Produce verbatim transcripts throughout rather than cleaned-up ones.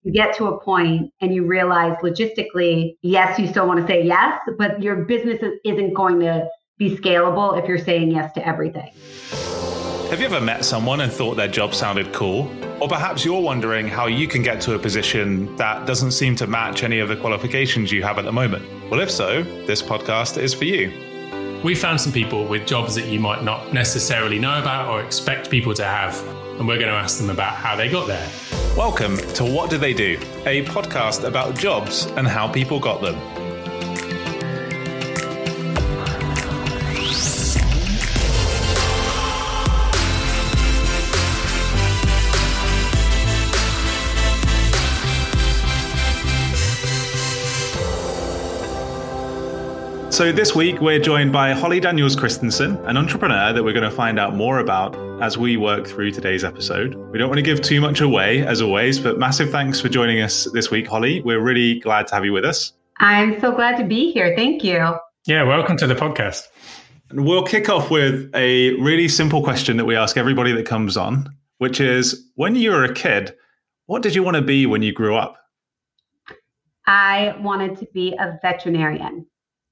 you get to a point and you realize logistically, yes, you still want to say yes, but your business isn't going to be scalable if you're saying yes to everything. Have you ever met someone and thought their job sounded cool? Or perhaps you're wondering how you can get to a position that doesn't seem to match any of the qualifications you have at the moment? Well, if so, this podcast is for you. We found some people with jobs that you might not necessarily know about or expect people to have, and we're going to ask them about how they got there. Welcome to What Do They Do? A podcast about jobs and how people got them. So this week, we're joined by Holly Daniels Christensen, an entrepreneur that we're going to find out more about as we work through today's episode. We don't want to give too much away, as always, but massive thanks for joining us this week, Holly. We're really glad to have you with us. I'm so glad to be here. Thank you. Yeah, welcome to the podcast. And we'll kick off with a really simple question that we ask everybody that comes on, which is, when you were a kid, what did you want to be when you grew up? I wanted to be a veterinarian.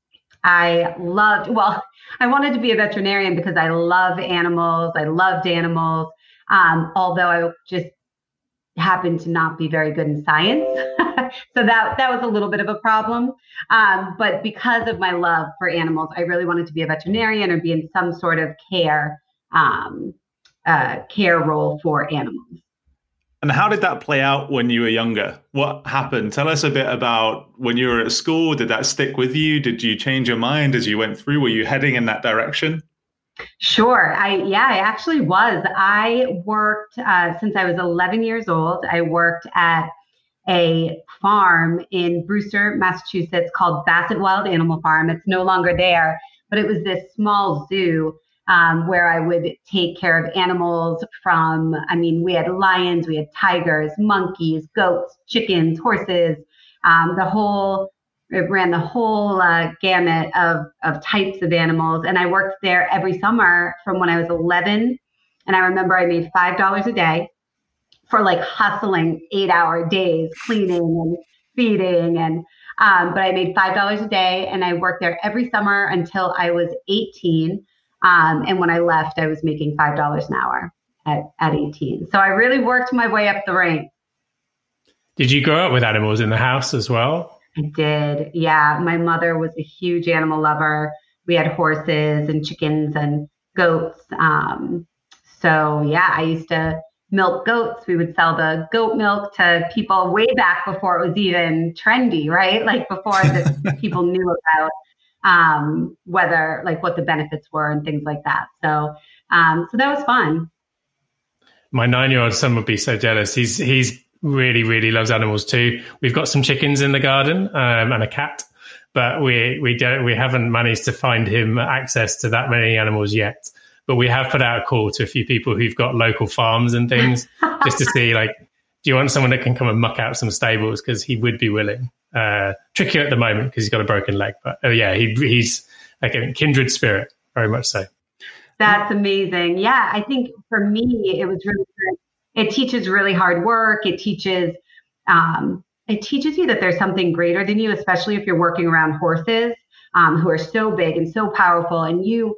I loved, well, I wanted to be a veterinarian because I love animals. I loved animals, um, although I just happened to not be very good in science. So that that was a little bit of a problem. Um, but because of my love for animals, I really wanted to be a veterinarian or be in some sort of care, um, uh, care role for animals. And how did that play out when you were younger? What happened? Tell us a bit about when you were at school. Did that stick with you? Did you change your mind as you went through? Were you heading in that direction? Sure. I yeah, I actually was. I worked uh, since I was eleven years old. I worked at a farm in Brewster, Massachusetts called Bassett Wild Animal Farm. It's no longer there, but it was this small zoo Um, where I would take care of animals from, I mean, we had lions, we had tigers, monkeys, goats, chickens, horses, um, the whole, it ran the whole uh, gamut of, of types of animals. And I worked there every summer from when I was eleven. And I remember I made five dollars a day for like hustling eight hour days, cleaning and feeding. And, um, but I made five dollars a day and I worked there every summer until I was eighteen. Um, and when I left, I was making five dollars an hour at, at eighteen. So I really worked my way up the ranks. Did you grow up with animals in the house as well? I did. Yeah. My mother was a huge animal lover. We had horses and chickens and goats. Um, so yeah, I used to milk goats. We would sell the goat milk to people way back before it was even trendy, right? Like before the people knew about Um, whether like what the benefits were and things like that. So, um, so that was fun. My nine-year-old son would be so jealous. He's he's really really loves animals too. We've got some chickens in the garden um, and a cat, but we we don't we haven't managed to find him access to that many animals yet. But we have put out a call to a few people who've got local farms and things just to see, like, do you want someone that can come and muck out some stables? Because he would be willing. Uh, trickier at the moment because he's got a broken leg, but oh yeah, he, he's like a kindred spirit, very much so. That's amazing. Yeah, I think for me, it was really good. It teaches really hard work. It teaches, um, it teaches you that there's something greater than you, especially if you're working around horses um, who are so big and so powerful, and you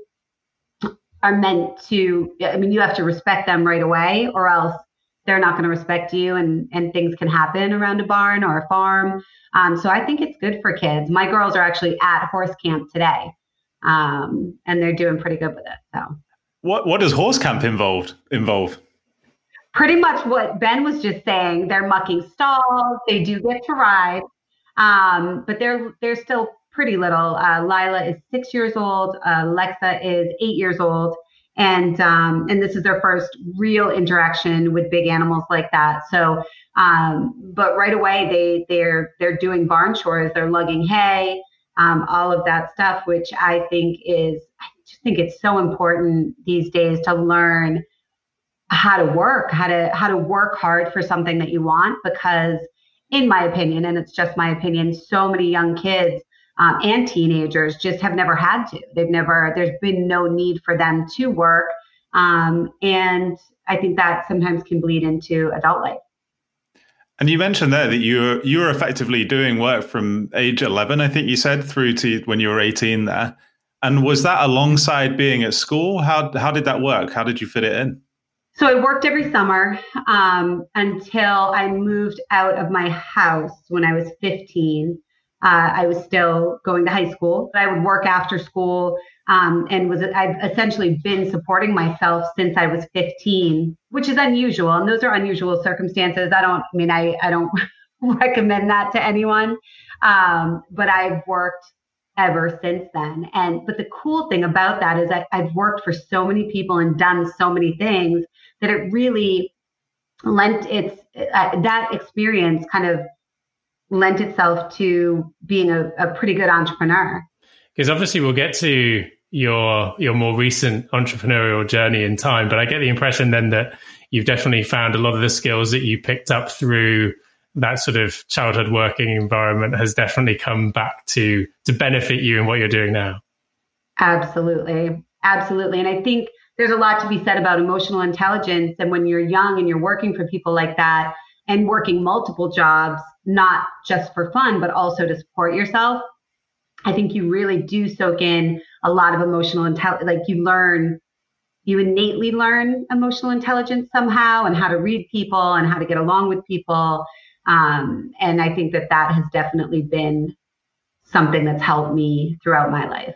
are meant to. I mean, you have to respect them right away, or else they're not going to respect you, and, and things can happen around a barn or a farm. Um, so I think it's good for kids. My girls are actually at horse camp today, um, and they're doing pretty good with it. So, what what does horse camp involved involve? Pretty much what Ben was just saying. They're mucking stalls. They do get to ride, um, but they're they're still pretty little. Uh, Lila is six years old. Uh, Lexa is eight years old. And um, and this is their first real interaction with big animals like that. So, um, but right away they they're they're doing barn chores. They're lugging hay, um, all of that stuff, which I think is I just think it's so important these days to learn how to work, how to how to work hard for something that you want. Because, in my opinion, and it's just my opinion, so many young kids Um, and teenagers just have never had to. They've never, there's been no need for them to work. Um, and I think that sometimes can bleed into adult life. And you mentioned there that you were, you were effectively doing work from age eleven, I think you said, through to when you were eighteen there. And was that alongside being at school? How how did that work? How did you fit it in? So I worked every summer um, until I moved out of my house when I was fifteen. Uh, I was still going to high school, but I would work after school um, and was I've essentially been supporting myself since I was fifteen, which is unusual. And those are unusual circumstances. I don't, I mean, I, I don't recommend that to anyone, um, but I've worked ever since then. And, but the cool thing about that is that I've worked for so many people and done so many things that it really lent its, uh, that experience kind of lent itself to being a, a pretty good entrepreneur. Because obviously we'll get to your your more recent entrepreneurial journey in time, but I get the impression then that you've definitely found a lot of the skills that you picked up through that sort of childhood working environment has definitely come back to to benefit you in what you're doing now. Absolutely. Absolutely. And I think there's a lot to be said about emotional intelligence. And when you're young and you're working for people like that and working multiple jobs, not just for fun, but also to support yourself, I think you really do soak in a lot of emotional intelligence. Like you learn, you innately learn emotional intelligence somehow and how to read people and how to get along with people. Um, and I think that that has definitely been something that's helped me throughout my life.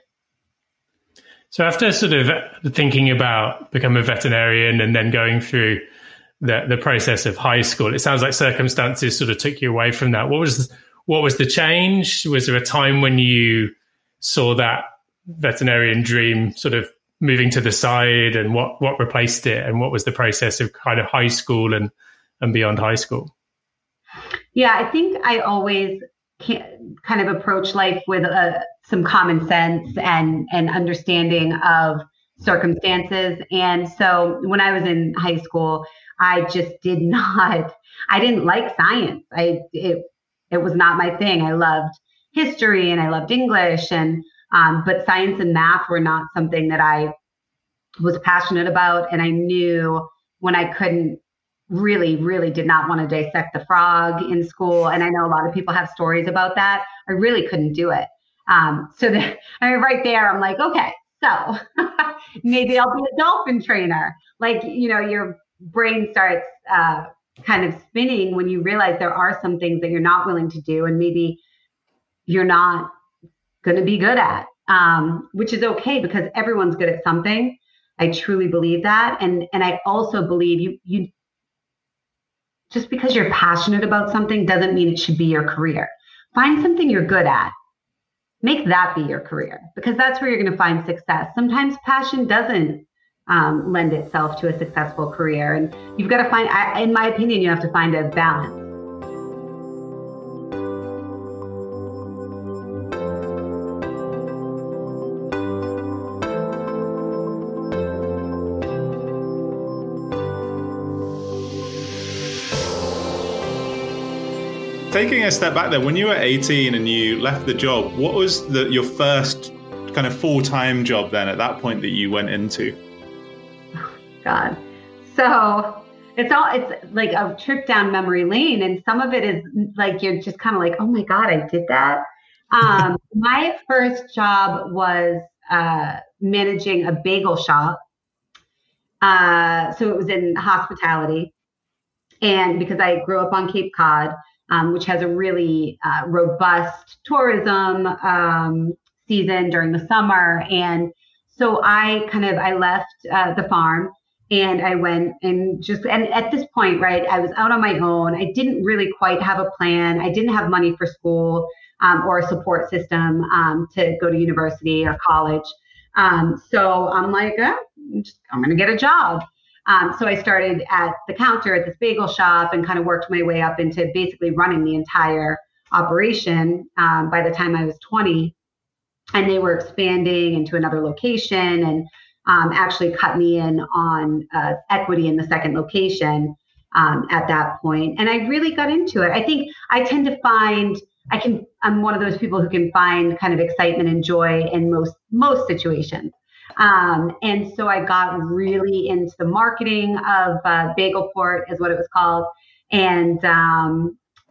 So after sort of thinking about becoming a veterinarian and then going through the the process of high school, it sounds like circumstances sort of took you away from that. What was what was the change? Was there a time when you saw that veterinarian dream sort of moving to the side, and what what replaced it, and what was the process of kind of high school and and beyond high school? Yeah, I think I always can kind of approach life with uh, some common sense and and understanding of circumstances. And so when I was in high school, I just did not, I didn't like science. I, it, it was not my thing. I loved history and I loved English, and, um, but science and math were not something that I was passionate about. And I knew when I couldn't really, really did not want to dissect the frog in school. And I know a lot of people have stories about that. I really couldn't do it. Um, so that, I mean, right there, I'm like, okay, so maybe I'll be a dolphin trainer. Like, you know, your brain starts uh, kind of spinning when you realize there are some things that you're not willing to do and maybe you're not going to be good at, um, which is okay because everyone's good at something. I truly believe that. And, and I also believe you, you, just because you're passionate about something doesn't mean it should be your career. Find something you're good at. Make that be your career, because that's where you're going to find success. Sometimes passion doesn't um, lend itself to a successful career. And you've got to find, I, in my opinion, you have to find a balance. Taking a step back there, when you were eighteen and you left the job, what was the, your first kind of full-time job then at that point that you went into? Oh, God. So it's all, it's like a trip down memory lane. And some of it is like, you're just kind of like, oh my God, I did that. Um, my first job was uh, managing a bagel shop. Uh, so it was in hospitality. And because I grew up on Cape Cod, Um, which has a really uh, robust tourism um, season during the summer. And so I kind of, I left uh, the farm and I went and just, and at this point, right, I was out on my own. I didn't really quite have a plan. I didn't have money for school um, or a support system um, to go to university or college. Um, so I'm like, oh, I'm, just, I'm going to get a job. Um, so I started at the counter at this bagel shop and kind of worked my way up into basically running the entire operation um, by the time I was twenty. And they were expanding into another location and um, actually cut me in on uh, equity in the second location um, at that point. And I really got into it. I think I tend to find, I can, I'm one of those people who can find kind of excitement and joy in most, most situations. Um, and so I got really into the marketing of uh, Bagelport is what it was called. And, um,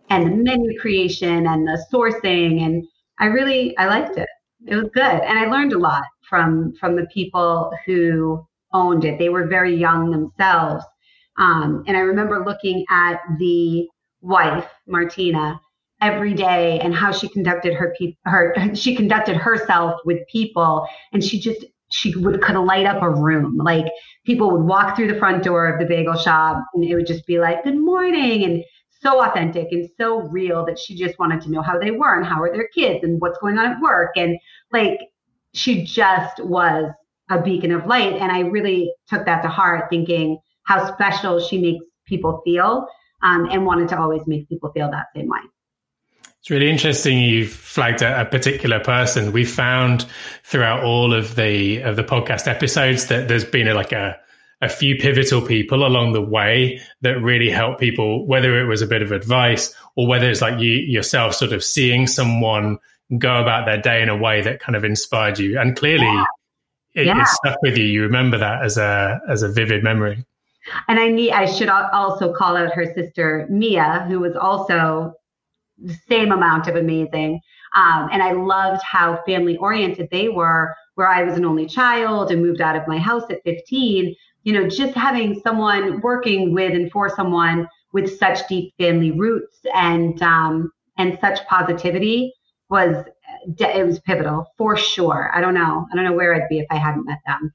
and the menu creation and the sourcing. And I really, I liked it. It was good. And I learned a lot from, from the people who owned it. They were very young themselves. Um, and I remember looking at the wife, Martina, every day and how she conducted her, pe- her, she conducted herself with people. And she just, she would could light up a room. Like people would walk through the front door of the bagel shop and it would just be like, good morning. And so authentic and so real that she just wanted to know how they were and how are their kids and what's going on at work. And like, she just was a beacon of light. And I really took that to heart, thinking how special she makes people feel, um, and wanted to always make people feel that same way. It's really interesting you've flagged a, a particular person. We found throughout all of the of the podcast episodes that there's been a, like a a few pivotal people along the way that really help people, whether it was a bit of advice or whether it's like you yourself sort of seeing someone go about their day in a way that kind of inspired you. And clearly yeah. It, yeah. it stuck with you. You remember that as a as a vivid memory. And I need I should also call out her sister, Mia, who was also the same amount of amazing. Um, and I loved how family oriented they were, where I was an only child and moved out of my house at fifteen. You know, just having someone working with and for someone with such deep family roots and um, and such positivity was, it was pivotal for sure. I don't know. I don't know where I'd be if I hadn't met them.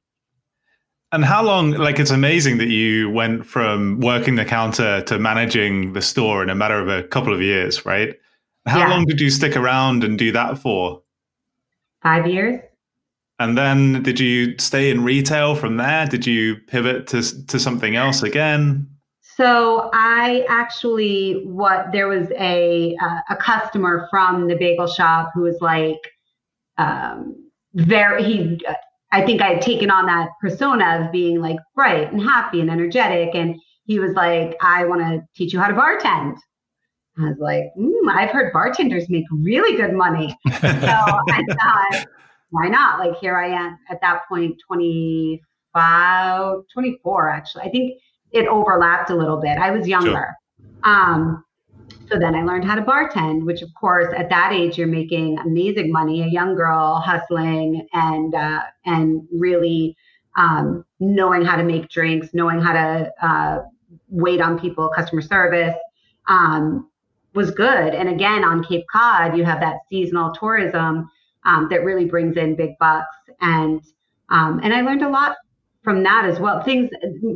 And how long, like, it's amazing that you went from working the counter to managing the store in a matter of a couple of years, right? How yeah. long did you stick around and do that for? Five years. And then did you stay in retail from there? Did you pivot to to something else again? So I actually, what there was a uh, a customer from the bagel shop who was like, um, very, he, I think I had taken on that persona of being like bright and happy and energetic. And he was like, I want to teach you how to bartend. I was like, mm, I've heard bartenders make really good money. So I thought, why not? Like, here I am at that point, twenty-five, twenty-four, actually. I think it overlapped a little bit. I was younger. Sure. Um, so then I learned how to bartend, which of course at that age, you're making amazing money, a young girl hustling and, uh, and really um, knowing how to make drinks, knowing how to uh, wait on people, customer service. Um, was good. And again, on Cape Cod, you have that seasonal tourism um, that really brings in big bucks. And um, and I learned a lot from that as well. Things,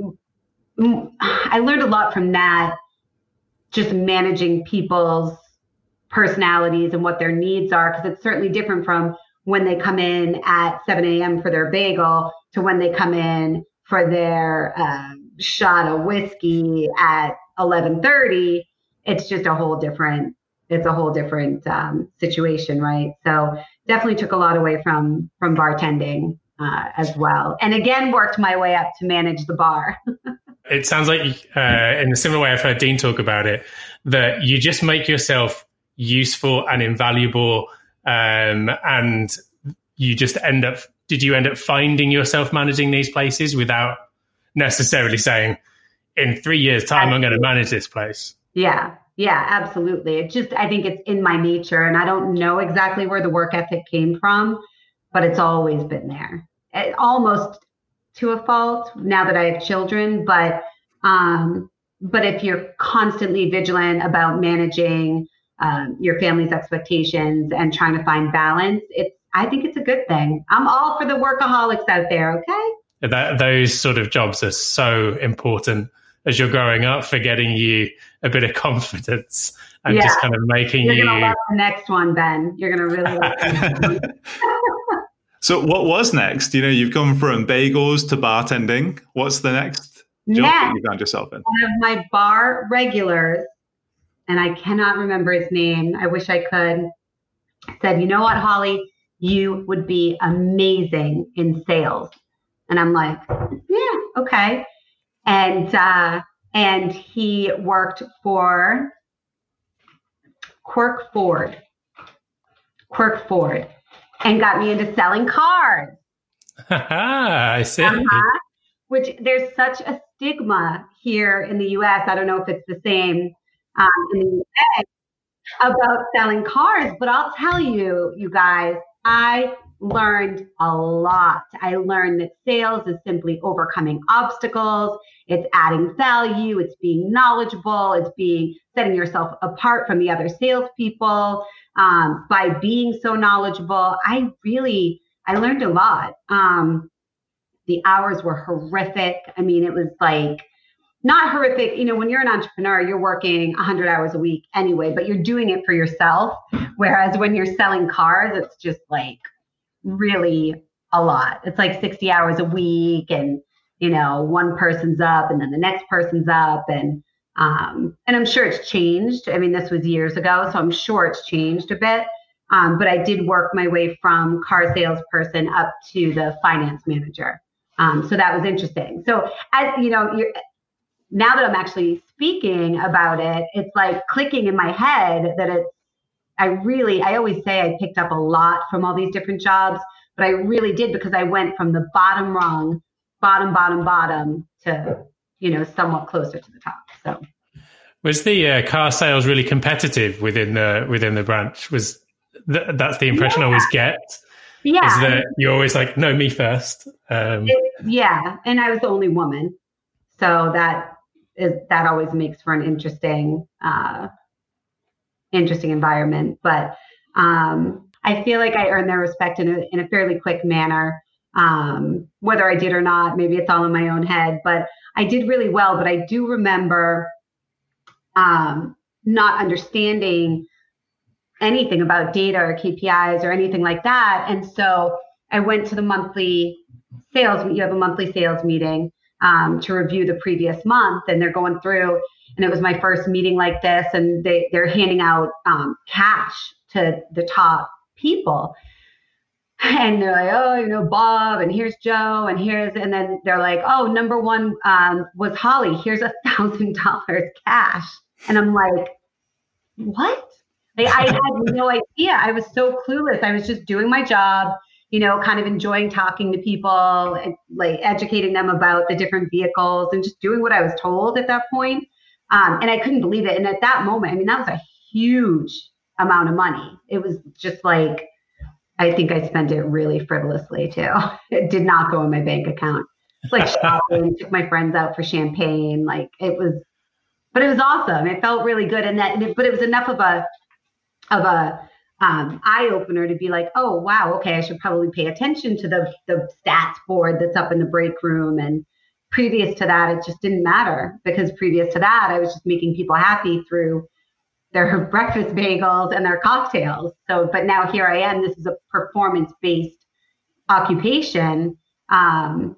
I learned a lot from that, just managing people's personalities and what their needs are, because it's certainly different from when they come in at seven a.m. for their bagel to when they come in for their uh, shot of whiskey at eleven thirty. It's just a whole different, it's a whole different um, situation, right? So definitely took a lot away from, from bartending uh, as well. And again, worked my way up to manage the bar. It sounds like, uh, in a similar way I've heard Dean talk about it, that you just make yourself useful and invaluable. Um, and you just end up, did you end up finding yourself managing these places without necessarily saying, in three years' time, I'm going to manage this place? Yeah, yeah, absolutely. It just, I think it's in my nature, and I don't know exactly where the work ethic came from, but it's always been there. It, almost to a fault now that I have children, but um, but if you're constantly vigilant about managing um, your family's expectations and trying to find balance, it's, I think it's a good thing. I'm all for the workaholics out there, okay? That, those sort of jobs are so important as you're growing up, for getting you a bit of confidence and yeah. just kind of making you're you... You're going to love the next one, Ben. You're going to really love the next one. So what was next? You know, you've gone from bagels to bartending. What's the next job next, that you found yourself in? One of my bar regulars, and I cannot remember his name, I wish I could, said, you know what, Holly, you would be amazing in sales. And I'm like, yeah, okay. And uh, and he worked for Quirk Ford, Quirk Ford, and got me into selling cars. I see. Uh-huh. Which there's such a stigma here in the U S. I don't know if it's the same um, in the U K, about selling cars, but I'll tell you, you guys, I learned a lot. I learned that sales is simply overcoming obstacles. It's adding value. It's being knowledgeable. It's being setting yourself apart from the other salespeople um, by being so knowledgeable. I really, I learned a lot. Um, the hours were horrific. I mean, it was like, not horrific. You know, when you're an entrepreneur, you're working one hundred hours a week anyway, but you're doing it for yourself. Whereas when you're selling cars, it's just like really a lot. It's like sixty hours a week, and, you know, one person's up and then the next person's up. And, um, and I'm sure it's changed. I mean, this was years ago, so I'm sure it's changed a bit. Um, but I did work my way from car salesperson up to the finance manager. Um, so that was interesting. So as you know, you're, now that I'm actually speaking about it, it's like clicking in my head that it's, I really, I always say I picked up a lot from all these different jobs, but I really did, because I went from the bottom rung, bottom, bottom, bottom to, you know, somewhat closer to the top. So was the uh, car sales really competitive within the, within the branch? Was th- that's the impression yeah. I always get. Yeah. Is that you're always like, no, me first. Um, it, yeah. And I was the only woman. So that is, that always makes for an interesting, uh, interesting environment. But um, I feel like I earned their respect in a, in a fairly quick manner. Um, whether I did or not, maybe it's all in my own head, but I did really well. But I do remember um, not understanding anything about data or K P Is or anything like that. And so I went to the monthly sales, you have a monthly sales meeting um, to review the previous month, and they're going through, and it was my first meeting like this, and they, they're handing out um, cash to the top people. And they're like, oh, you know, Bob, and here's Joe, and here's, and then they're like, oh, number one um, was Holly. Here's a thousand dollars cash. And I'm like, what? Like, I had no idea. I was so clueless. I was just doing my job, you know, kind of enjoying talking to people, and like educating them about the different vehicles and just doing what I was told at that point. Um, and I couldn't believe it. And at that moment, I mean, that was a huge amount of money. It was just like, I think I spent it really frivolously too. It did not go in my bank account. It's like shopping, took my friends out for champagne. Like it was, but it was awesome. It felt really good. And that, and it, but it was enough of a, of a um, eye opener to be like, oh, wow. Okay. I should probably pay attention to the, the stats board that's up in the break room. And previous to that, it just didn't matter, because previous to that, I was just making people happy through their breakfast bagels and their cocktails. So, but now here I am, this is a performance-based occupation. Um,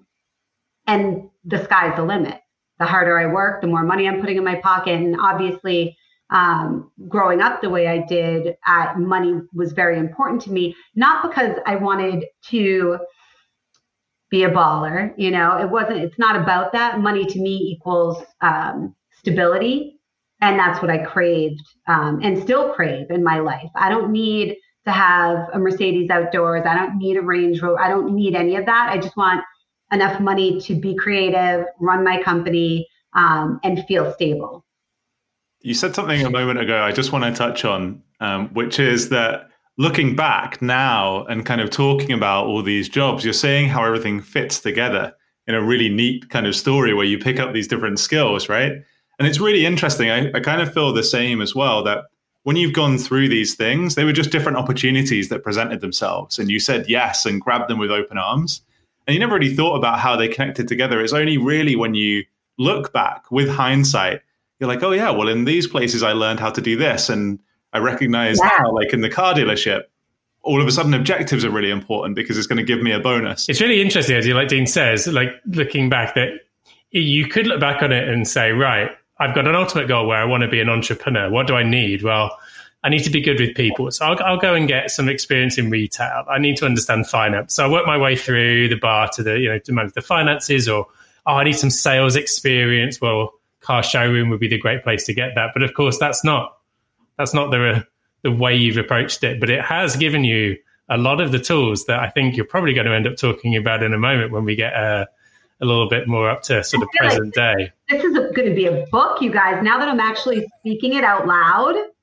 and the sky's the limit. The harder I work, the more money I'm putting in my pocket. And obviously, um, growing up the way I did, uh, money was very important to me, not because I wanted to be a baller, you know, it wasn't, it's not about that. Money to me equals um, stability. And that's what I craved um, and still crave in my life. I don't need to have a Mercedes outdoors. I don't need a Range Rover. I don't need any of that. I just want enough money to be creative, run my company, um, and feel stable. You said something a moment ago I just want to touch on, um, which is that looking back now and kind of talking about all these jobs, you're saying how everything fits together in a really neat kind of story where you pick up these different skills, right? And it's really interesting. I, I kind of feel the same as well, that when you've gone through these things, they were just different opportunities that presented themselves. And you said yes and grabbed them with open arms. And you never really thought about how they connected together. It's only really when you look back with hindsight, you're like, oh, yeah, well, in these places, I learned how to do this. And I recognize yeah. now, like in the car dealership, all of a sudden objectives are really important because it's going to give me a bonus. It's really interesting, as you like Dean says, like looking back, that you could look back on it and say, right, I've got an ultimate goal where I want to be an entrepreneur. What do I need? Well, I need to be good with people. So I'll, I'll go and get some experience in retail. I need to understand finance. So I work my way through the bar to the, you know, to manage the finances, or, oh, I need some sales experience. Well, car showroom would be the great place to get that. But of course, that's not, that's not the, the way you've approached it. But it has given you a lot of the tools that I think you're probably going to end up talking about in a moment when we get uh, a little bit more up to sort of present like day. This is going to be a book, you guys. Now that I'm actually speaking it out loud,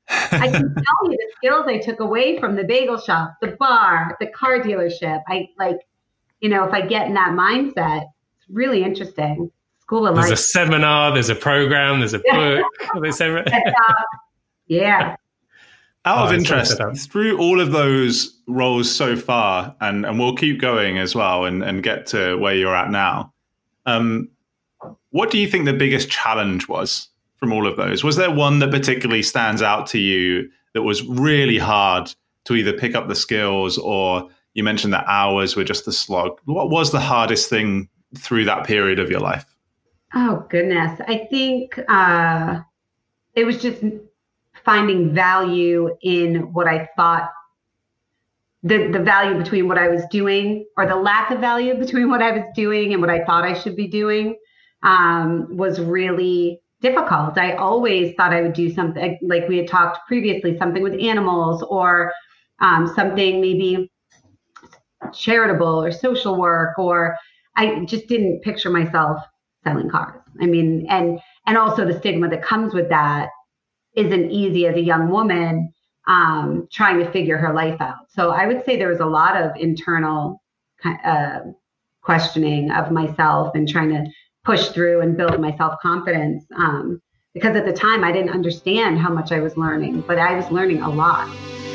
I can tell you the skills I took away from the bagel shop, the bar, the car dealership. I like, you know, if I get in that mindset, it's really interesting. School of There's life. a seminar, there's a program, there's a book. there's every- yeah. Out Oh, of it's interest, so through all of those roles so far, and, and we'll keep going as well and, and get to where you're at now. Um, what do you think the biggest challenge was from all of those? Was there one that particularly stands out to you that was really hard to either pick up the skills, or you mentioned that hours were just a slog? What was the hardest thing through that period of your life? Oh, goodness. I think uh, it was just finding value in what I thought, the, the value between what I was doing, or the lack of value between what I was doing and what I thought I should be doing, um, was really difficult. I always thought I would do something, like we had talked previously, something with animals, or um, something maybe charitable or social work, or I just didn't picture myself selling cars. I mean, and and also the stigma that comes with that isn't easy as a young woman um, trying to figure her life out. So I would say there was a lot of internal uh, questioning of myself and trying to push through and build my self-confidence. Um, because at the time I didn't understand how much I was learning, but I was learning a lot.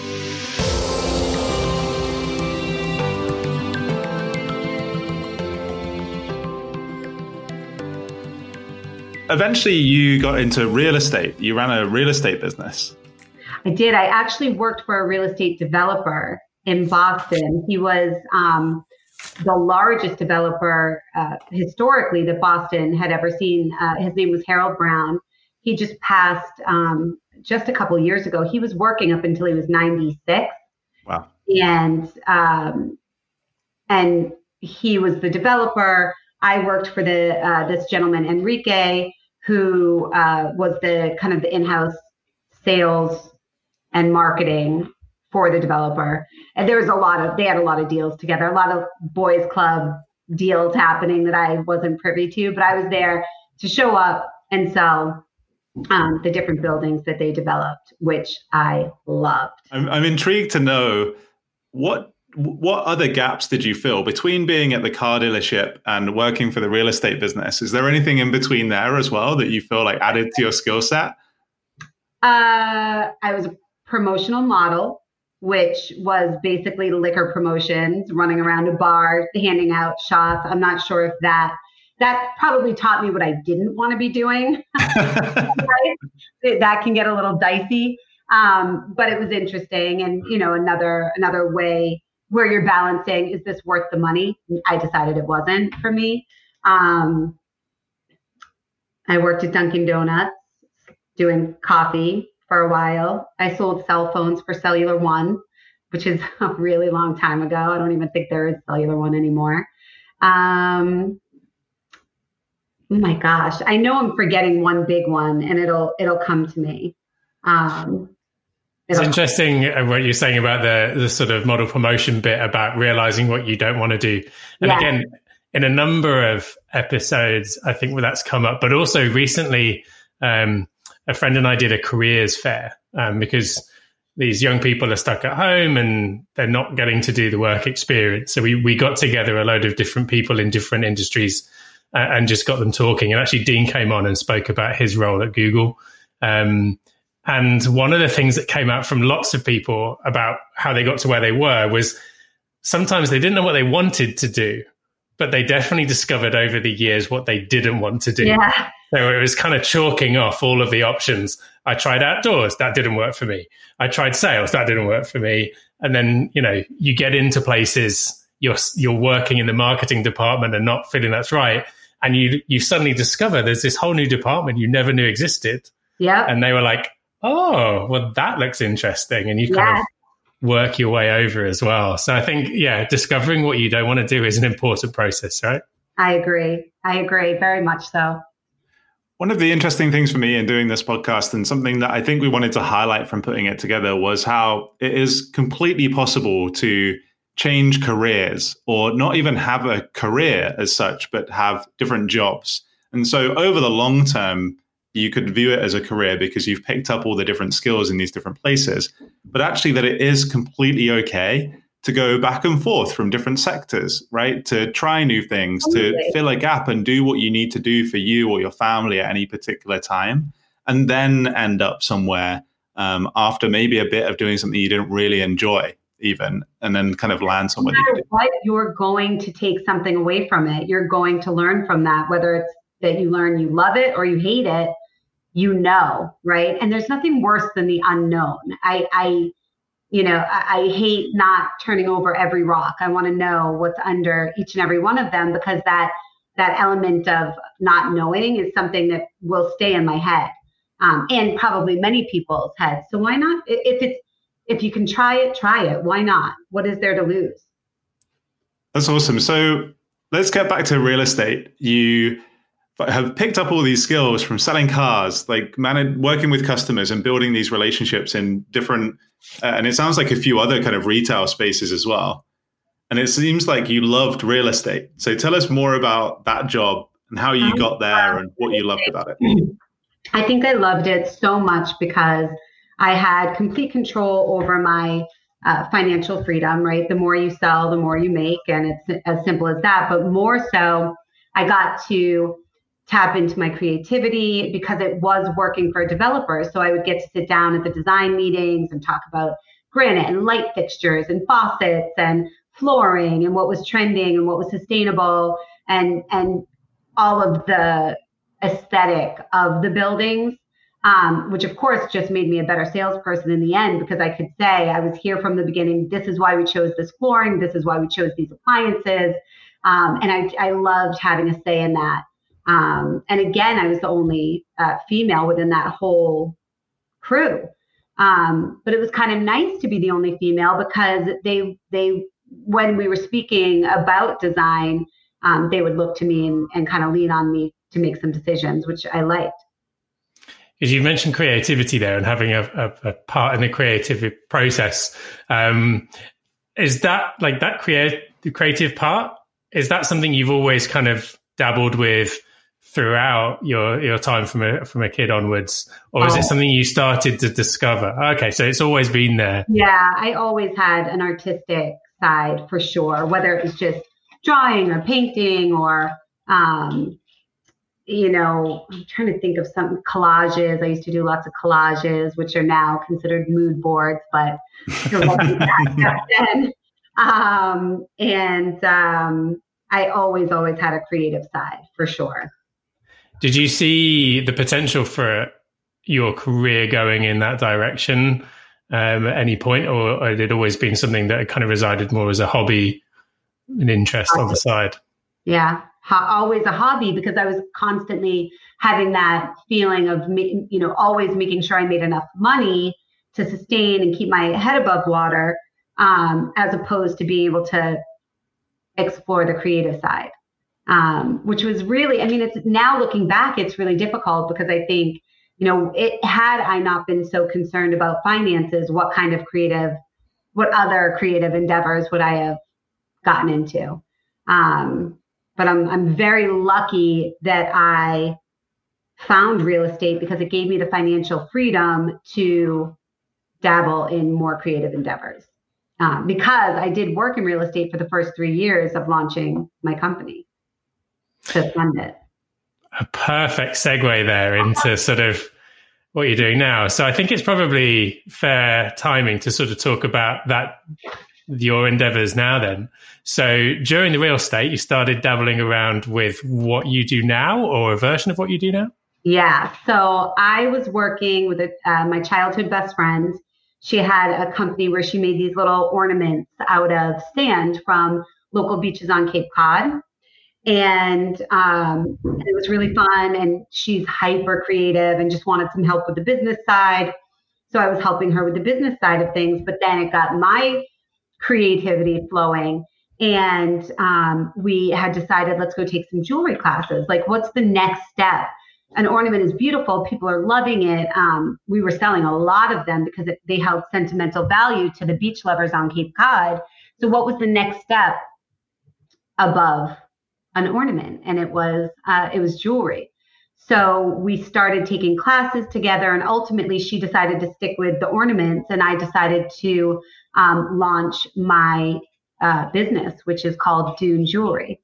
Eventually, you got into real estate. You ran a real estate business. I did. I actually worked for a real estate developer in Boston. He was um, the largest developer uh, historically that Boston had ever seen. Uh, his name was Harold Brown. He just passed um, just a couple of years ago. He was working up until he was ninety-six. Wow. And um, and he was the developer. I worked for the uh, this gentleman, Enrique, who uh, was the kind of the in-house sales and marketing for the developer. And there was a lot of, they had a lot of deals together, a lot of boys club deals happening that I wasn't privy to, but I was there to show up and sell um, the different buildings that they developed, which I loved. I'm, I'm intrigued to know what what other gaps did you fill between being at the car dealership and working for the real estate business? Is there anything in between there as well that you feel like added to your skill set? Uh, I was a promotional model, which was basically liquor promotions, running around a bar, handing out shots. I'm not sure if that, that probably taught me what I didn't want to be doing. Right? That can get a little dicey, um, but it was interesting. And, you know, another, another way where you're balancing, is this worth the money? I decided it wasn't for me. Um, I worked at Dunkin' Donuts doing coffee for a while. I sold cell phones for Cellular One, which is a really long time ago. I don't even think there is Cellular One anymore. Um, oh my gosh, I know I'm forgetting one big one, and it'll it'll come to me. Um, It's interesting what you're saying about the the sort of model promotion bit about realizing what you don't want to do. And yeah. Again, in a number of episodes, I think that's come up, but also recently, um, a friend and I did a careers fair um, because these young people are stuck at home and they're not getting to do the work experience. So we, we got together a load of different people in different industries uh, and just got them talking. And actually Dean came on and spoke about his role at Google. Um, And one of the things that came out from lots of people about how they got to where they were was sometimes they didn't know what they wanted to do, but they definitely discovered over the years what they didn't want to do. Yeah. So it was kind of chalking off all of the options. I tried outdoors, that didn't work for me. I tried sales, that didn't work for me. And then, you know, you get into places, you're you're working in the marketing department and not feeling that's right. And you you suddenly discover there's this whole new department you never knew existed. Yeah. And they were like, oh, well, that looks interesting. And you kind yeah. of work your way over as well. So I think, yeah, discovering what you don't want to do is an important process, right? I agree. I agree very much so. One of the interesting things for me in doing this podcast, and something that I think we wanted to highlight from putting it together, was how it is completely possible to change careers, or not even have a career as such, but have different jobs. And so over the long term, you could view it as a career because you've picked up all the different skills in these different places, but actually that it is completely okay to go back and forth from different sectors, right? To try new things, totally. To fill a gap and do what you need to do for you or your family at any particular time, and then end up somewhere um, after maybe a bit of doing something you didn't really enjoy even, and then kind of land somewhere. No matter what, you're going to take something away from it. You're going to learn from that, whether it's that you learn you love it or you hate it, you know, right? And there's nothing worse than the unknown. I, I you know, I, I hate not turning over every rock. I want to know what's under each and every one of them, because that that element of not knowing is something that will stay in my head, um, and probably many people's heads. So why not? If it's if you can try it, try it. Why not? What is there to lose? That's awesome. So let's get back to real estate. You have picked up all these skills from selling cars, like man, working with customers and building these relationships in different, uh, and it sounds like a few other kind of retail spaces as well. And it seems like you loved real estate. So tell us more about that job and how you got there and what you loved about it. I think I loved it so much because I had complete control over my uh, financial freedom, right? The more you sell, the more you make. And it's as simple as that. But more so, I got to tap into my creativity because it was working for a developer. So I would get to sit down at the design meetings and talk about granite and light fixtures and faucets and flooring and what was trending and what was sustainable and and all of the aesthetic of the buildings, um, which of course just made me a better salesperson in the end, because I could say I was here from the beginning. This is why we chose this flooring. This is why we chose these appliances. Um, and I, I loved having a say in that. Um, and again, I was the only uh, female within that whole crew. Um, but it was kind of nice to be the only female because they, they, when we were speaking about design, um, they would look to me and, and kind of lean on me to make some decisions, which I liked. As you mentioned creativity there and having a, a, a part in the creative process, um, is that like that create, the creative part? Is that something you've always kind of dabbled with throughout your, your time from a from a kid onwards, or is oh. it something you started to discover? Okay, so it's always been there. Yeah, I always had an artistic side for sure, whether it was just drawing or painting or, um, you know, I'm trying to think of some collages. I used to do lots of collages, which are now considered mood boards, but back then. Um, and um, I always, always had a creative side for sure. Did you see the potential for your career going in that direction um, at any point, or, or had it always been something that kind of resided more as a hobby, an interest on the side? Yeah, Ho- always a hobby, because I was constantly having that feeling of, you know, always making sure I made enough money to sustain and keep my head above water, um, as opposed to being able to explore the creative side. Um, which was really, I mean, it's now looking back, it's really difficult because I think, you know, it had I not been so concerned about finances, what kind of creative, what other creative endeavors would I have gotten into? Um, but I'm I'm very lucky that I found real estate because it gave me the financial freedom to dabble in more creative endeavors. Um, because I did work in real estate for the first three years of launching my company to fund it. A perfect segue there into sort of what you're doing now. So I think it's probably fair timing to sort of talk about that, your endeavors now then. So during the real estate, you started dabbling around with what you do now, or a version of what you do now? Yeah. So I was working with a, uh, my childhood best friend. She had a company where she made these little ornaments out of sand from local beaches on Cape Cod. And um, it was really fun. And she's hyper creative and just wanted some help with the business side. So I was helping her with the business side of things. But then it got my creativity flowing. And um, we had decided, let's go take some jewelry classes. Like, what's the next step? An ornament is beautiful. People are loving it. Um, we were selling a lot of them because it, they held sentimental value to the beach lovers on Cape Cod. So what was the next step above an ornament? And it was uh, it was jewelry. So we started taking classes together, and ultimately she decided to stick with the ornaments, and I decided to um, launch my uh, business, which is called Dune Jewelry.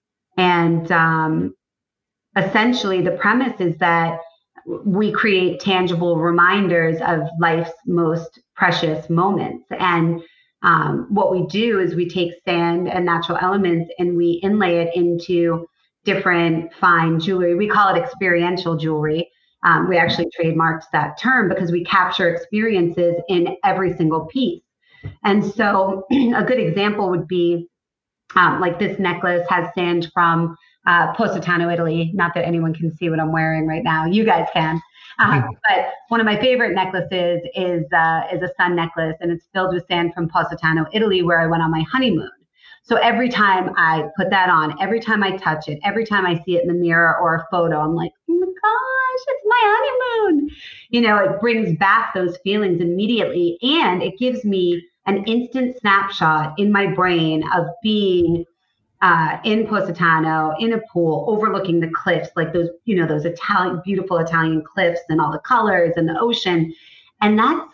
And um, essentially the premise is that we create tangible reminders of life's most precious moments. And um, what we do is we take sand and natural elements and we inlay it into different fine jewelry. We call it experiential jewelry. Um, we actually trademarked that term because we capture experiences in every single piece. And so a good example would be um, like this necklace has sand from uh, Positano, Italy. Not that anyone can see what I'm wearing right now. You guys can. Uh, but one of my favorite necklaces is uh, is a sun necklace, and it's filled with sand from Positano, Italy, where I went on my honeymoon. So every time I put that on, every time I touch it, every time I see it in the mirror or a photo, I'm like, oh my gosh, it's my honeymoon. You know, it brings back those feelings immediately, and it gives me an instant snapshot in my brain of being uh, in Positano, in a pool, overlooking the cliffs, like those, you know, those Italian, beautiful Italian cliffs and all the colors and the ocean. And that's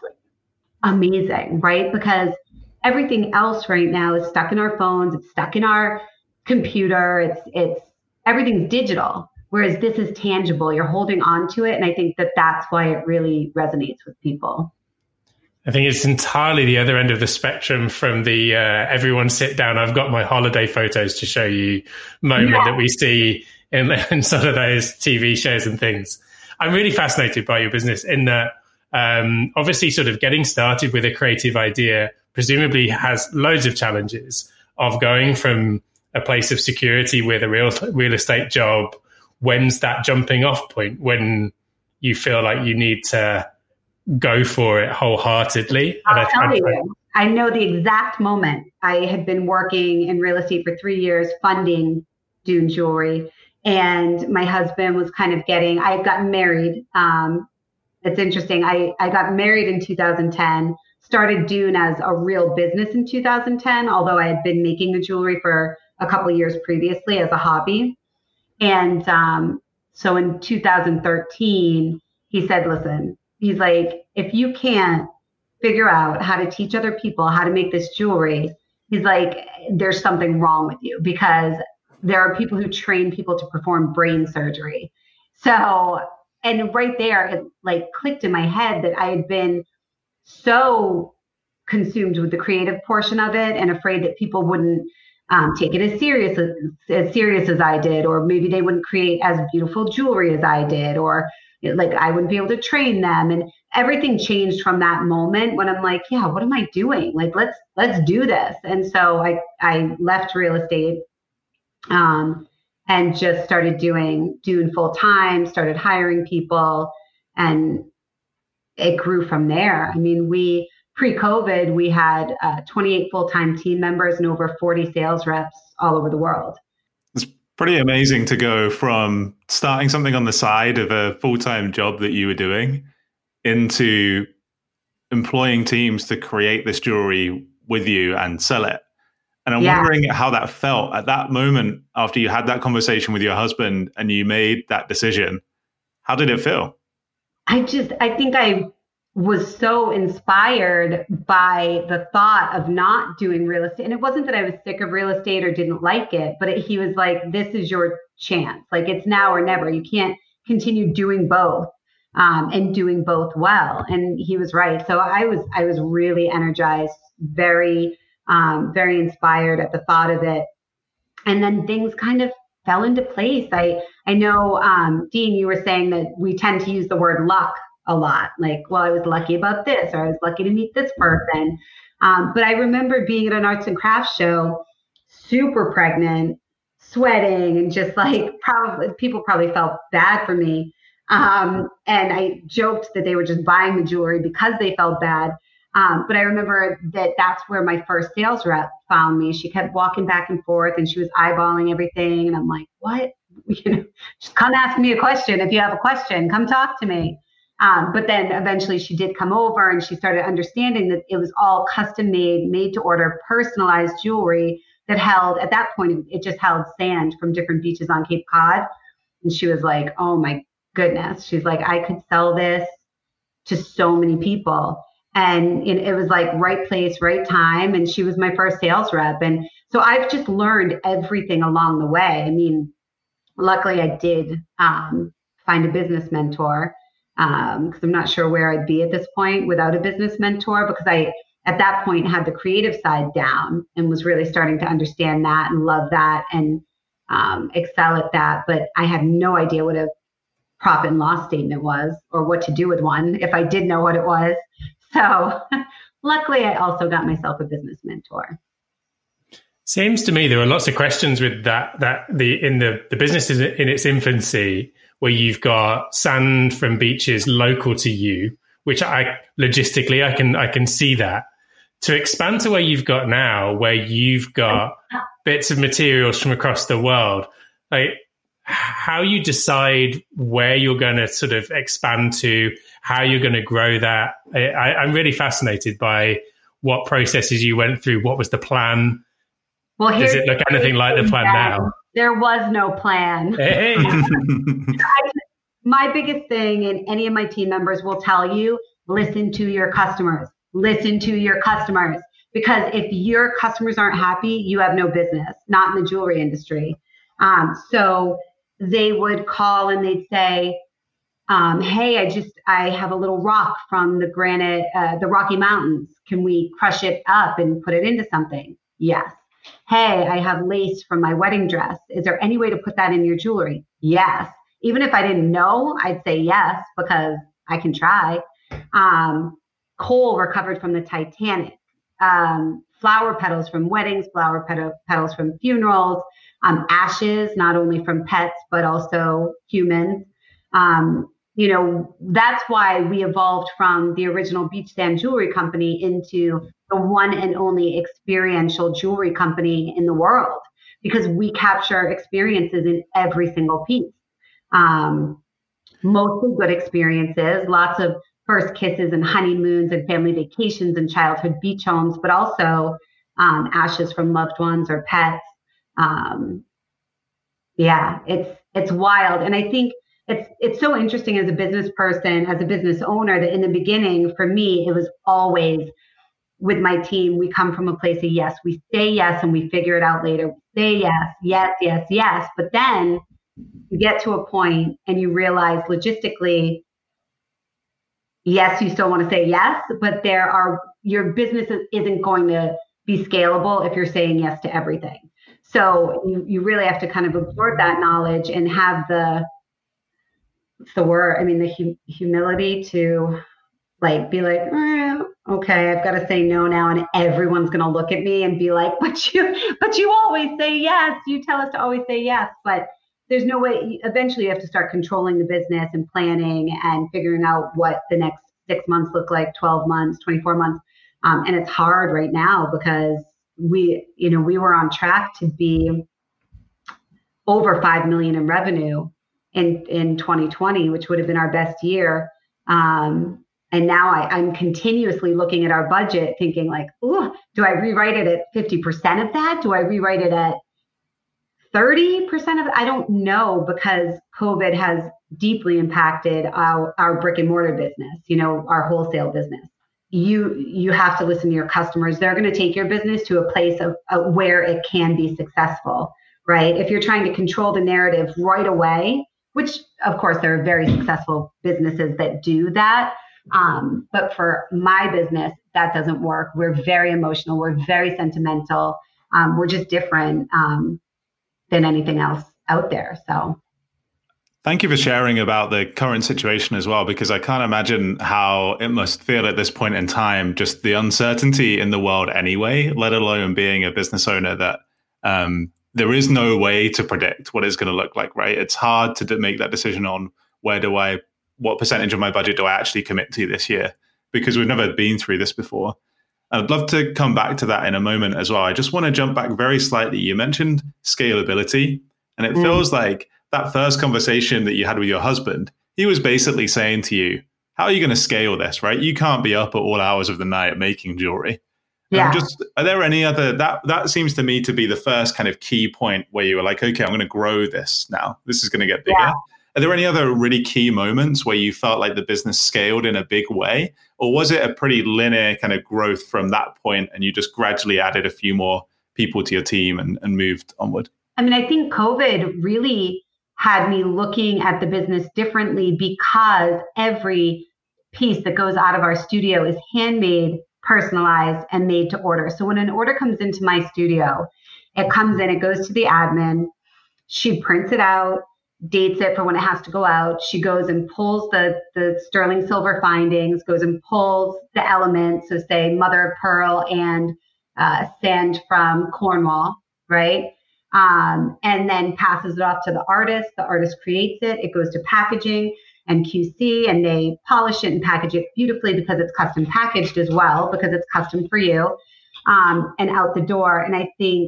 amazing, right? Because everything else right now is stuck in our phones. It's stuck in our computer. It's, it's, everything's digital. Whereas this is tangible. You're holding on to it. And I think that that's why it really resonates with people. I think it's entirely the other end of the spectrum from the uh, everyone sit down, I've got my holiday photos to show you moment yeah. that we see in, in some of those T V shows and things. I'm really fascinated by your business in that um, obviously sort of getting started with a creative idea presumably has loads of challenges of going from a place of security with a real real estate job. When's that jumping off point when you feel like you need to go for it wholeheartedly? I'll and I, tell you, I know the exact moment. I had been working in real estate for three years funding Dune Jewelry, and my husband was kind of getting, I had gotten married. Um, it's interesting. I, I got married in two thousand ten, started Dune as a real business in two thousand ten, although I had been making the jewelry for a couple of years previously as a hobby. And um, so in two thousand thirteen, he said, listen, he's like, if you can't figure out how to teach other people how to make this jewelry, he's like, there's something wrong with you, because there are people who train people to perform brain surgery. So, and right there, it like clicked in my head that I had been so consumed with the creative portion of it and afraid that people wouldn't um, take it as serious as, as serious as I did, or maybe they wouldn't create as beautiful jewelry as I did, or like I wouldn't be able to train them. And everything changed from that moment when I'm like, yeah, what am I doing? Like, let's, let's do this. And so I, I left real estate um, and just started doing Dune full time, started hiring people, and it grew from there. I mean, we, pre-COVID, we had uh, twenty-eight full-time team members and over forty sales reps all over the world. It's pretty amazing to go from starting something on the side of a full-time job that you were doing into employing teams to create this jewelry with you and sell it. And I'm yeah. wondering how that felt at that moment after you had that conversation with your husband and you made that decision. How did it feel? I just, I think I was so inspired by the thought of not doing real estate. And it wasn't that I was sick of real estate or didn't like it, but it, he was like, this is your chance. Like, it's now or never. You can't continue doing both um, and doing both well. And he was right. So I was, I was really energized, very, um, very inspired at the thought of it. And then things kind of fell into place. I, I know, um, Dean, you were saying that we tend to use the word luck a lot. Like, well, I was lucky about this, or I was lucky to meet this person. Um, but I remember being at an arts and crafts show, super pregnant, sweating, and just like probably people probably felt bad for me. Um, and I joked that they were just buying the jewelry because they felt bad. Um, but I remember that that's where my first sales rep found me. She kept walking back and forth and she was eyeballing everything. And I'm like, what? You know, just come ask me a question. If you have a question, come talk to me. Um, but then eventually she did come over and she started understanding that it was all custom made, made to order, personalized jewelry that held, at that point, it just held sand from different beaches on Cape Cod. And she was like, oh my goodness. She's like, I could sell this to so many people. And it, it was like right place, right time. And she was my first sales rep. And so I've just learned everything along the way. I mean, luckily I did um, find a business mentor, because um, I'm not sure where I'd be at this point without a business mentor, because I, at that point, had the creative side down and was really starting to understand that and love that and um, excel at that. But I had no idea what a profit and loss statement was or what to do with one if I did know what it was. So luckily, I also got myself a business mentor. Seems to me there are lots of questions with that, that the in the, the business is in its infancy, where you've got sand from beaches local to you, which I logistically I can I can see that. To expand to where you've got now, where you've got bits of materials from across the world, like how you decide where you're going to sort of expand to, how you're going to grow that. I, I'm really fascinated by what processes you went through. What was the plan? Well, does it look anything like the plan now? There was no plan. Hey. I, my biggest thing, and any of my team members will tell you, listen to your customers. Listen to your customers. Because if your customers aren't happy, you have no business, not in the jewelry industry. Um, so they would call and they'd say, um, hey, I just, I have a little rock from the granite, uh, the Rocky Mountains. Can we crush it up and put it into something? Yes. Hey, I have lace from my wedding dress. Is there any way to put that in your jewelry? Yes. Even if I didn't know, I'd say yes, because I can try. Um, coal recovered from the Titanic, um, flower petals from weddings, flower pet- petals from funerals, um, ashes, not only from pets, but also humans. Um, you know, that's why we evolved from the original beach sand jewelry company into the one and only experiential jewelry company in the world, because we capture experiences in every single piece. Um, mostly good experiences, lots of first kisses and honeymoons and family vacations and childhood beach homes, but also um, ashes from loved ones or pets. Um, yeah, it's it's wild. And I think it's it's so interesting as a business person, as a business owner, that in the beginning, for me, it was always with my team, we come from a place of yes. We say yes and we figure it out later. We say yes, yes, yes, yes. But then you get to a point and you realize logistically, yes, you still want to say yes, but there are, your business isn't going to be scalable if you're saying yes to everything. So you, you really have to kind of absorb that knowledge and have the, what's the word? I mean, the hum- humility to like, be like, eh, okay, I've got to say no now. And everyone's going to look at me and be like, but you, but you always say yes. You tell us to always say yes, but there's no way. Eventually you have to start controlling the business and planning and figuring out what the next six months look like, twelve months, twenty-four months. Um, and it's hard right now because we, you know, we were on track to be over five million in revenue in, in twenty twenty, which would have been our best year. Um, and now I, I'm continuously looking at our budget thinking like, ooh, do I rewrite it at fifty percent of that? Do I rewrite it at thirty percent of it? I don't know, because COVID has deeply impacted our, our brick and mortar business, you know, our wholesale business. You you have to listen to your customers. They're going to take your business to a place of, of where it can be successful, right? If you're trying to control the narrative right away, which of course there are very successful businesses that do that. Um, but for my business, that doesn't work. We're very emotional. We're very sentimental. Um, we're just different um, than anything else out there. So. Thank you for sharing about the current situation as well, because I can't imagine how it must feel at this point in time, just the uncertainty in the world anyway, let alone being a business owner that um, there is no way to predict what it's going to look like, right? It's hard to make that decision on where do I, what percentage of my budget do I actually commit to this year? Because we've never been through this before. I'd love to come back to that in a moment as well. I just want to jump back very slightly. You mentioned scalability, and it mm. feels like that first conversation that you had with your husband, he was basically saying to you, how are you going to scale this, right? You can't be up at all hours of the night making jewelry. Yeah. Just, are there any other, that that seems to me to be the first kind of key point where you were like, okay, I'm going to grow this now. This is going to get bigger. Yeah. Are there any other really key moments where you felt like the business scaled in a big way? Or was it a pretty linear kind of growth from that point and you just gradually added a few more people to your team and, and moved onward? I mean, I think COVID really had me looking at the business differently because every piece that goes out of our studio is handmade, personalized, and made to order. So when an order comes into my studio, it comes in, it goes to the admin, she prints it out, dates it for when it has to go out. She goes and pulls the, the sterling silver findings, goes and pulls the elements. So say mother of pearl and uh, sand from Cornwall, right? Um, and then passes it off to the artist. The artist creates it. It goes to packaging and Q C, and they polish it and package it beautifully because it's custom packaged as well, because it's custom for you, um, and out the door. And I think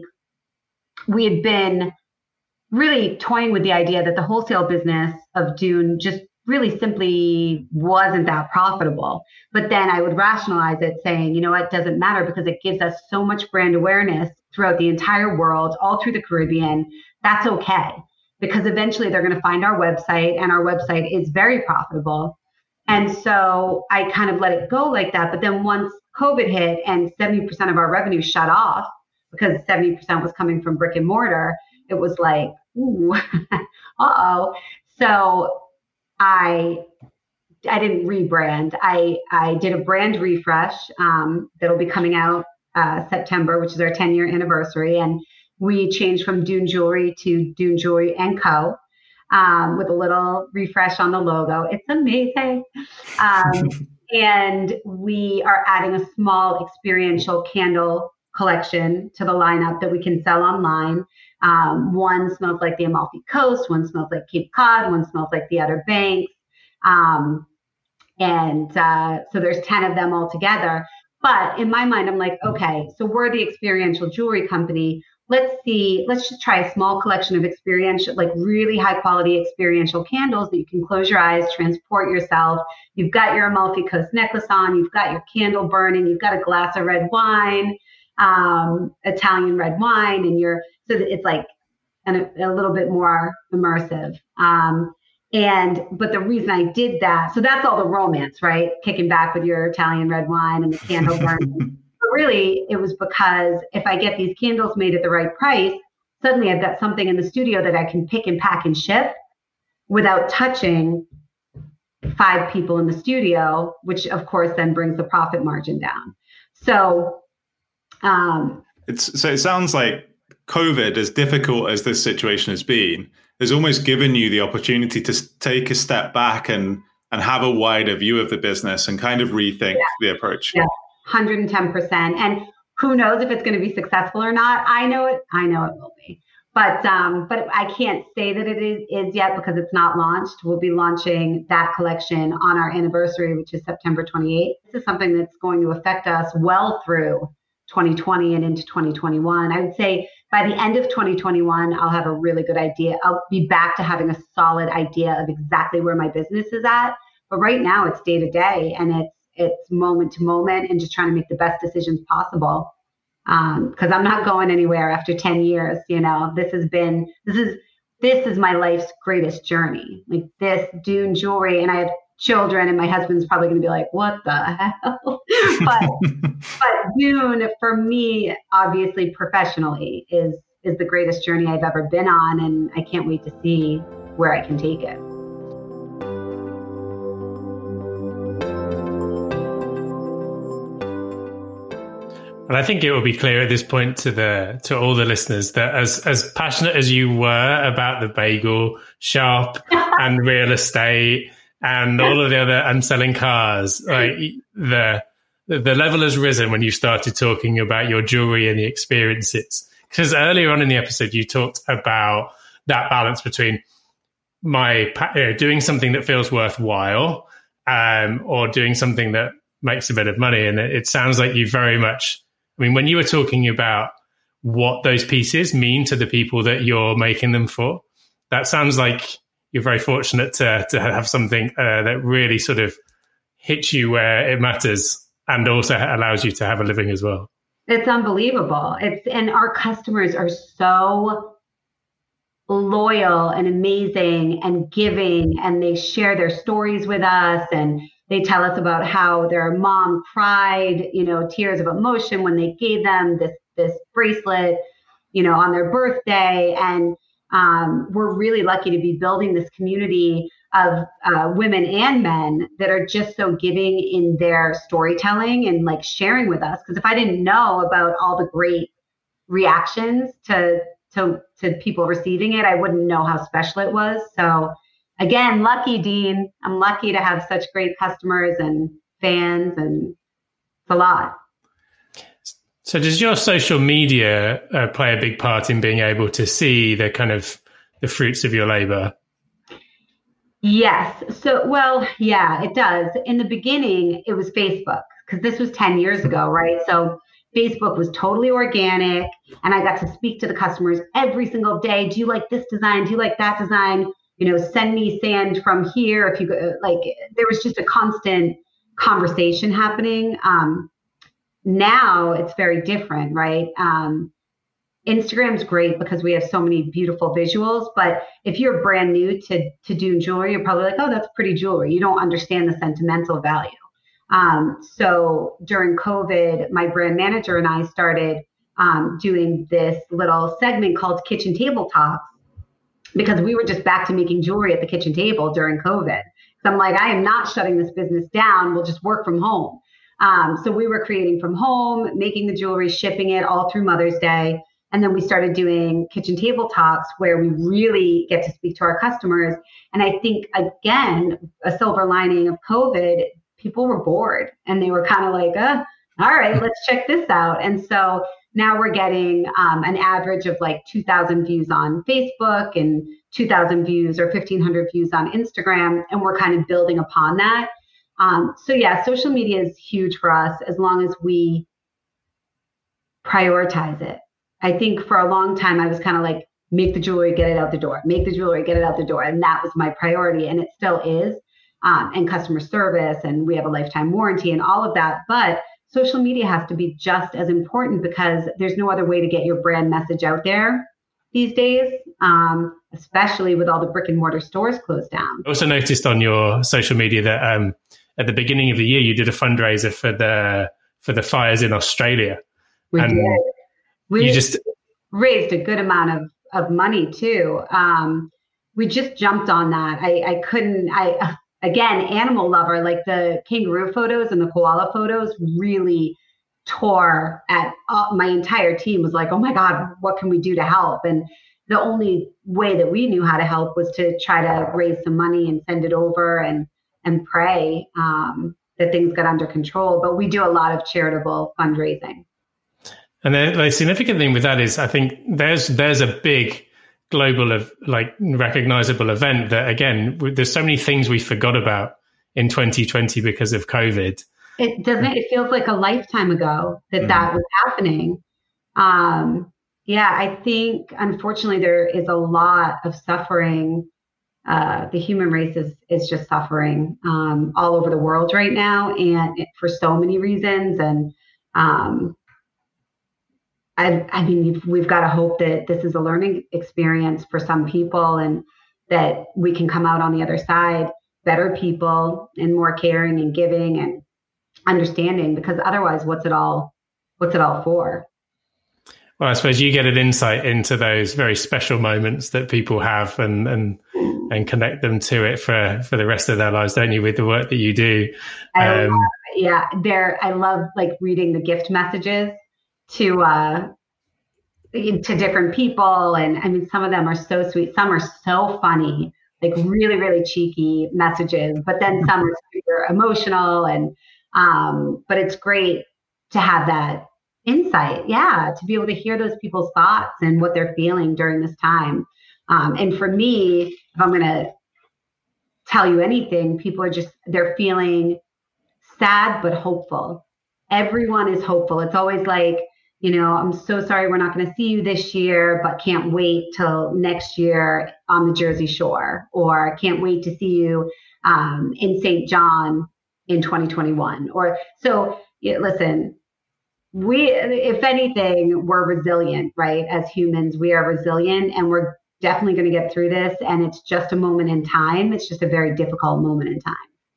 we had been really toying with the idea that the wholesale business of Dune just really simply wasn't that profitable. But then I would rationalize it saying, you know what, it doesn't matter because it gives us so much brand awareness throughout the entire world, all through the Caribbean. That's okay, because eventually they're going to find our website, and our website is very profitable. And so I kind of let it go like that. But then once COVID hit and seventy percent of our revenue shut off because seventy percent was coming from brick and mortar, it was like, ooh, uh-oh. So I I didn't rebrand. I, I did a brand refresh um, that'll be coming out uh, September, which is our ten-year anniversary. And we changed from Dune Jewelry to Dune Jewelry and Co. Um, with a little refresh on the logo. It's amazing. Um, and we are adding a small experiential candle collection to the lineup that we can sell online. Um, one smells like the Amalfi Coast, one smells like Cape Cod, one smells like the Outer Banks. Um, and uh, so there's ten of them all together. But in my mind, I'm like, okay, so we're the experiential jewelry company. Let's see, let's just try a small collection of experiential, like really high quality experiential candles that you can close your eyes, transport yourself. You've got your Amalfi Coast necklace on, you've got your candle burning, you've got a glass of red wine, um, Italian red wine, and you're, so that it's like an, a little bit more immersive. Um, and, but the reason I did that, so that's all the romance, right? Kicking back with your Italian red wine and the candle burning. But really, it was because if I get these candles made at the right price, suddenly I've got something in the studio that I can pick and pack and ship without touching five people in the studio, which of course then brings the profit margin down. So, um, it's so it sounds like COVID, as difficult as this situation has been, has almost given you the opportunity to take a step back and and have a wider view of the business and kind of rethink yeah. the approach. Yeah. one hundred ten percent. And who knows if it's going to be successful or not? I know it. I know it will be. But um, but I can't say that it is, is yet because it's not launched. We'll be launching that collection on our anniversary, which is September twenty-eighth. This is something that's going to affect us well through twenty twenty and into twenty twenty-one. I would say by the end of twenty twenty-one, I'll have a really good idea. I'll be back to having a solid idea of exactly where my business is at. But right now it's day to day, and it's it's moment to moment, and just trying to make the best decisions possible. Um, cause I'm not going anywhere after ten years. You know, this has been, this is, this is my life's greatest journey. Like this Dune Jewelry, and I have children, and my husband's probably going to be like, what the hell? but, but Dune for me, obviously professionally is, is the greatest journey I've ever been on. And I can't wait to see where I can take it. And I think it will be clear at this point to the to all the listeners that as as passionate as you were about the bagel shop and real estate and all of the other and selling cars, like the the level has risen when you started talking about your jewelry and the experiences. Because earlier on in the episode, you talked about that balance between my you know, doing something that feels worthwhile, um, or doing something that makes a bit of money. And it, it sounds like you very much. I mean, when you were talking about what those pieces mean to the people that you're making them for, that sounds like you're very fortunate to to have something uh, that really sort of hits you where it matters and also allows you to have a living as well. It's unbelievable. It's and our customers are so loyal and amazing and giving, and they share their stories with us, and they tell us about how their mom cried, you know, tears of emotion when they gave them this this bracelet, you know, on their birthday. And um, we're really lucky to be building this community of uh, women and men that are just so giving in their storytelling and like sharing with us. Because if I didn't know about all the great reactions to to to people receiving it, I wouldn't know how special it was. So again, lucky, Dean. I'm lucky to have such great customers and fans, and it's a lot. So does your social media uh, play a big part in being able to see the kind of the fruits of your labor? Yes. So, well, yeah, it does. In the beginning, it was Facebook, because this was ten years ago, right? So Facebook was totally organic, and I got to speak to the customers every single day. Do you like this design? Do you like that design? You know, send me sand from here. If you go, like, there was just a constant conversation happening. Um, now it's very different, right? Um, Instagram's great because we have so many beautiful visuals, but if you're brand new to, to Dune jewelry, you're probably like, oh, that's pretty jewelry. You don't understand the sentimental value. Um, so during COVID, my brand manager and I started um, doing this little segment called Kitchen Table Talks, because we were just back to making jewelry at the kitchen table during COVID. So I'm like, I am not shutting this business down. We'll just work from home. Um, so we were creating from home, making the jewelry, shipping it all through Mother's Day. And then we started doing kitchen table talks where we really get to speak to our customers. And I think, again, a silver lining of COVID, people were bored and they were kind of like, uh, all right, let's check this out. And so now we're getting um, an average of like two thousand views on Facebook and two thousand views or fifteen hundred views on Instagram. And we're kind of building upon that. Um, so yeah, social media is huge for us as long as we prioritize it. I think for a long time, I was kind of like, make the jewelry, get it out the door, make the jewelry, get it out the door. And that was my priority. And it still is. Um, and customer service, and we have a lifetime warranty and all of that. But social media has to be just as important, because there's no other way to get your brand message out there these days, um, especially with all the brick and mortar stores closed down. I also noticed on your social media that um, at the beginning of the year, you did a fundraiser for the for the fires in Australia. We and did. We you just raised a good amount of, of money too. Um, we just jumped on that. I, I couldn't, I, again, animal lover, like the kangaroo photos and the koala photos really tore at all, my entire team was like, oh my God, what can we do to help? And the only way that we knew how to help was to try to raise some money and send it over and, and pray um, that things got under control. But we do a lot of charitable fundraising. And the, the significant thing with that is, I think there's there's a big global of like recognizable event that, again, there's so many things we forgot about in twenty twenty because of COVID. It doesn't. It feels like a lifetime ago that mm. that was happening. Um, yeah, I think unfortunately there is a lot of suffering. Uh, the human race is is just suffering um, all over the world right now, and it, for so many reasons. And um, I, I mean, we've got to hope that this is a learning experience for some people, and that we can come out on the other side better people and more caring and giving and understanding. Because otherwise, what's it all? What's it all for? Well, I suppose you get an insight into those very special moments that people have, and and and connect them to it for for the rest of their lives, don't you? With the work that you do. I um, love, yeah, there. I love like reading the gift messages to uh to different people, and I mean, some of them are so sweet, some are so funny, like really really cheeky messages, but then some are super emotional, and um but it's great to have that insight, yeah, to be able to hear those people's thoughts and what they're feeling during this time. Um and for me, if I'm going to tell you anything, people are just, they're feeling sad but hopeful. Everyone is hopeful. It's always like, you know, I'm so sorry we're not going to see you this year, but can't wait till next year on the Jersey Shore, or can't wait to see you um, in Saint John in twenty twenty-one. Or so, yeah, listen, we, if anything, we're resilient, right? As humans, we are resilient, and we're definitely going to get through this. And it's just a moment in time. It's just a very difficult moment in time.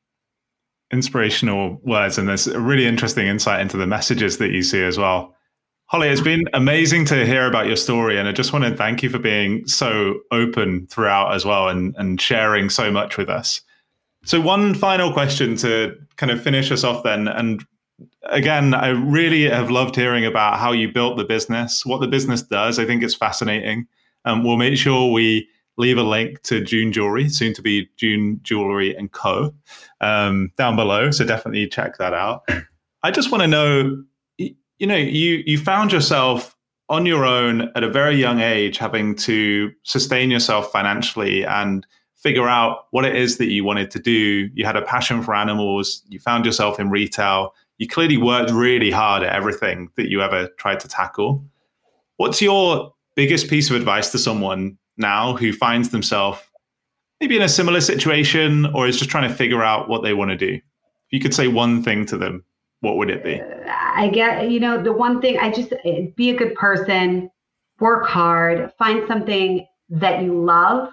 Inspirational words. And there's a really interesting insight into the messages that you see as well. Holly, it's been amazing to hear about your story. And I just want to thank you for being so open throughout as well and, and sharing so much with us. So one final question to kind of finish us off then. And again, I really have loved hearing about how you built the business, what the business does. I think it's fascinating. Um, we'll make sure we leave a link to June Jewelry, soon to be June Jewelry and Co. Um, down below. So definitely check that out. I just want to know, you know, you you found yourself on your own at a very young age, having to sustain yourself financially and figure out what it is that you wanted to do. You had a passion for animals. You found yourself in retail. You clearly worked really hard at everything that you ever tried to tackle. What's your biggest piece of advice to someone now who finds themselves maybe in a similar situation or is just trying to figure out what they want to do? If you could say one thing to them, what would it be? I get, you know, the one thing, I just, be a good person, work hard, find something that you love,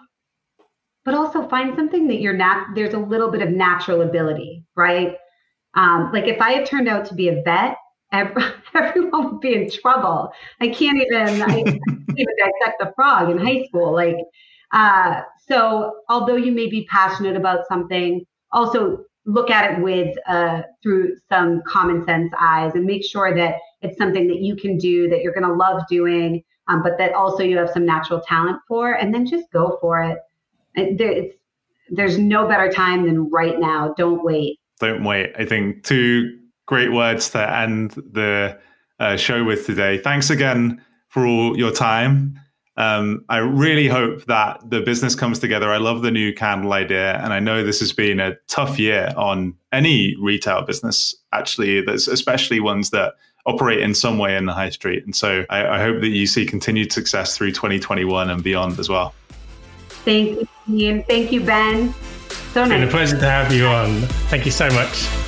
but also find something that you're not, there's a little bit of natural ability, right? Um, like if I had turned out to be a vet, every, everyone would be in trouble. I can't even, I can't even dissect the frog in high school. Like, uh, so although you may be passionate about something, also look at it with, uh, through some common sense eyes and make sure that it's something that you can do, that you're going to love doing, um, but that also you have some natural talent for, and then just go for it. It's, there's no better time than right now. Don't wait. Don't wait. I think two great words to end the uh, show with today. Thanks again for all your time. Um, I really hope that the business comes together. I love the new candle idea. And I know this has been a tough year on any retail business, actually, there's especially ones that operate in some way in the high street. And so I, I hope that you see continued success through twenty twenty-one and beyond as well. Thank you, Ian. Thank you, Ben. So nice. It's been a pleasure to have you on. Thank you so much.